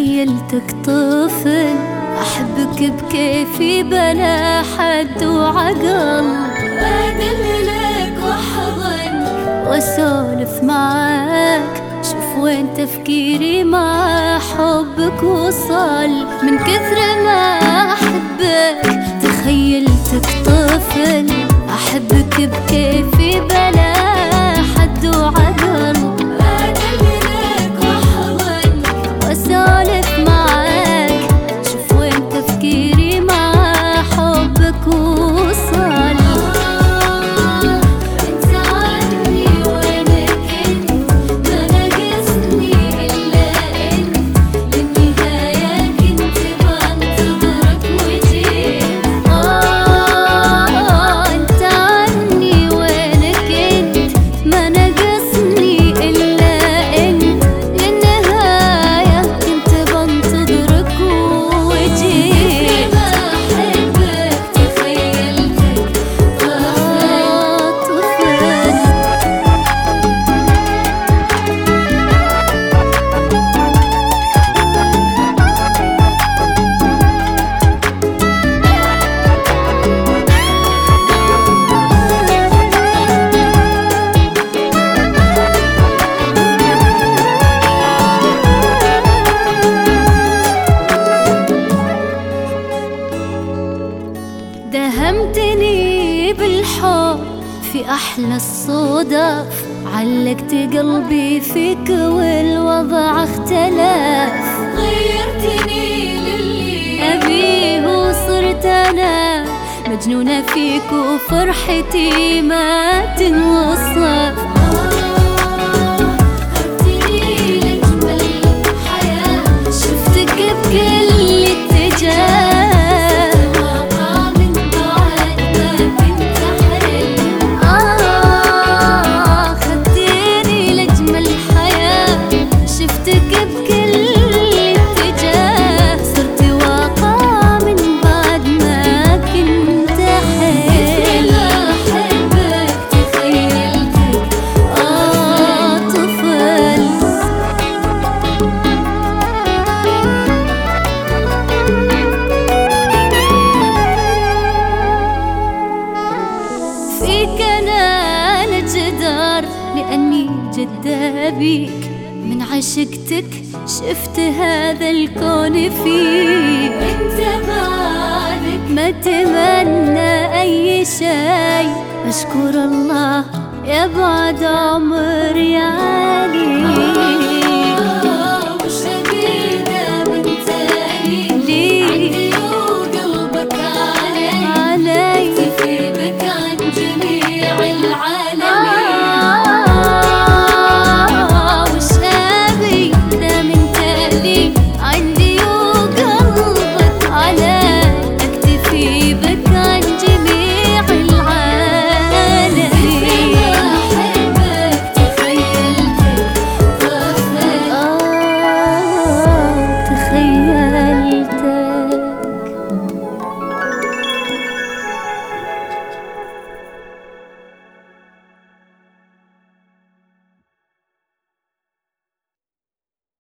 تخيلتك طفل أحبك بكيفي بلا حد وعقل، أدللك وأحضنك وأسولف معاك، شوف وين تفكيري مع حبك وصل. من كثر ما أحبك تخيلتك طفل أحبك بكيفي بلا حد وعقل، أدللك وأحضنك وأسولف معاك، شوف وين تفكيري مع حبك وصل. انت عني وينك انت، ما ناقصني إلا انت، للنهاية كنت بنتظرك وجيت. انت عني وينك انت، ما ناقصني إلا انت، للنهاية كنت بنتظرك وجيت. بحبك تخيلتك طفل. دهمتني بالحب في أحلى الصدف، علقت قلبي فيك والوضع اختلف، غيرتني للي أبيه وصرت أنا مجنونة فيك وفرحتي ما تنوصف. خدتني لأجمل حياة شفتك بكل اتجاه، فيك أنا لجدار لأني جدة بيك، من عشقتك شفت هذا الكون فيك. انت بعدك ما تمنى أي شيء، أشكر الله يا بعد عمري عليك.